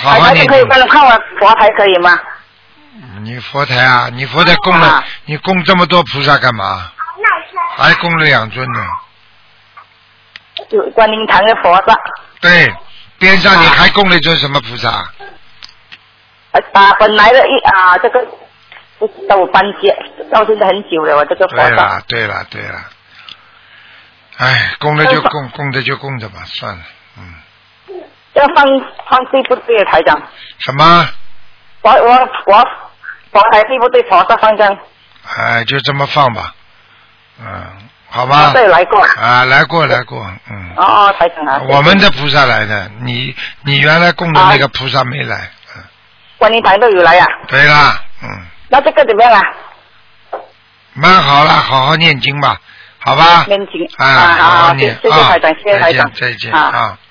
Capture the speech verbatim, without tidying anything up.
好好念经。 可以帮我看我佛台可以吗？ 你佛台啊，你佛台供了，啊、你供这么多菩萨干嘛？还供了两尊呢。 有观音堂的佛萨。对， 边上你还供了一尊什么菩萨？ 啊，本来的一啊，这个不知道我搬家到现在很久了，我这个佛萨。 对了，对了，对了。哎，供了就供，供的就供着吧，算了，嗯。 要放放对不对，台长？ 什么？ 我我我佛台对不对？佛萨放这样。 哎，就这么放吧，嗯，好吧。 对，来过。 啊，来过来过，嗯。 哦哦，台长啊。 我们的菩萨来的，你你原来供的那个菩萨没来，嗯。 观音堂都有来呀、啊。 对啦，嗯。 那这个怎么样啊？ 蛮好了，好好念经吧，好吧。 念经。 啊， 好好好念。 谢谢台长，谢谢台长。 再见，再见啊。